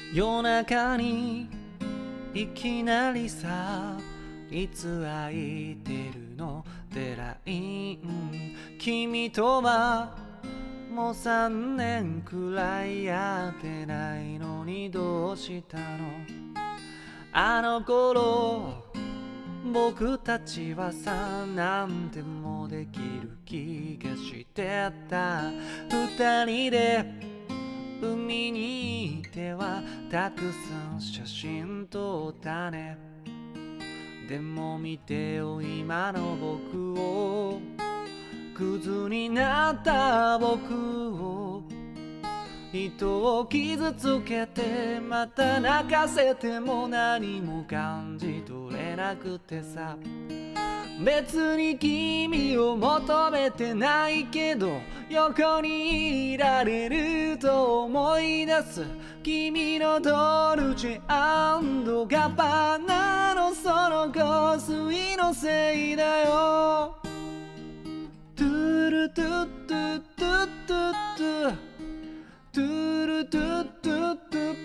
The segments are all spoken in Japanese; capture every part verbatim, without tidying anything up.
夜中にいきなりさ、いつ空いてるのってライン、君とはもうさんねんくらいやってないのにどうしたの。あの頃僕たちはさ、なんでもできる気がしてた。二人で海に行ってはたくさん写真撮ったね。でも見てよ今の僕を、クズになった僕を。人を傷つけてまた泣かせても何も感じ取れなくてさ。別に君を求めてないけど横にいられると思い出す。君のドルチェ&ガッパーナのその香水のせいだよ。トゥルトゥトゥトゥトゥトゥトゥルトゥトゥトゥ。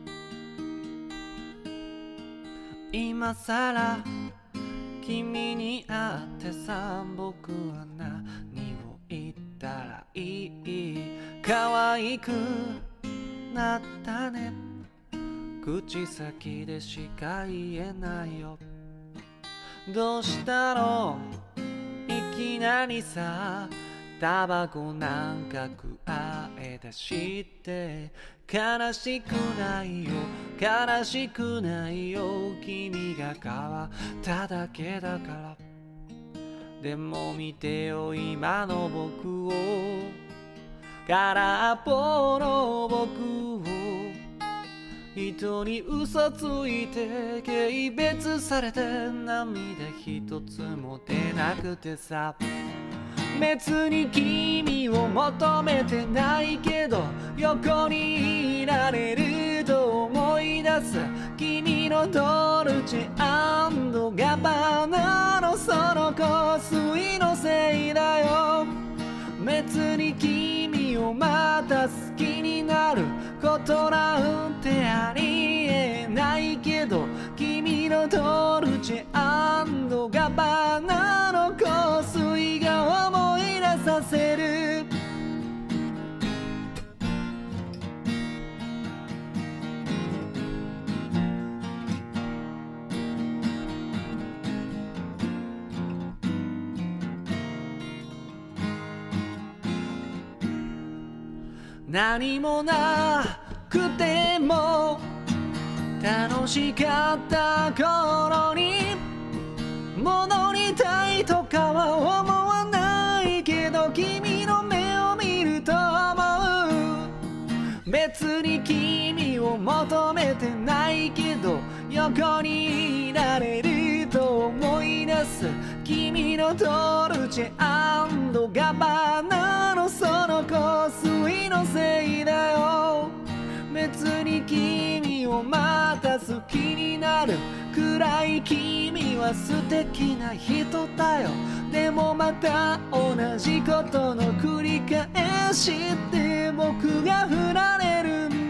今さら君に会ってさ、僕は何を言ったらいい。可愛くなったね、口先でしか言えないよ。どうしたのいきなりさ、タバコなんかくわえ出して。悲しくないよ悲しくないよ、君が変わっただけだから。でも見てよ今の僕を、空っぽの僕を。人に嘘ついて軽蔑されて涙一つも出なくてさ。別に君を求めてないけど横にいられると思い出す。君のドルチェ&ガッパーナのその香水のせいだよ。別に君をまた好きになることなんてありえないけど、君のドルチェ&ガッパーナの香水が思い出させる。何もなくても楽しかった頃に戻りたいとかは思わないけど、君の目を見ると思う。別に君を求めてないけど横にいられると思い出す。君のドルチェ&ガッパーナのその香水のせいだよ。別に君をまた好きになるくらい君は素敵な人だよ。でもまた同じことの繰り返しで僕が振られるんだ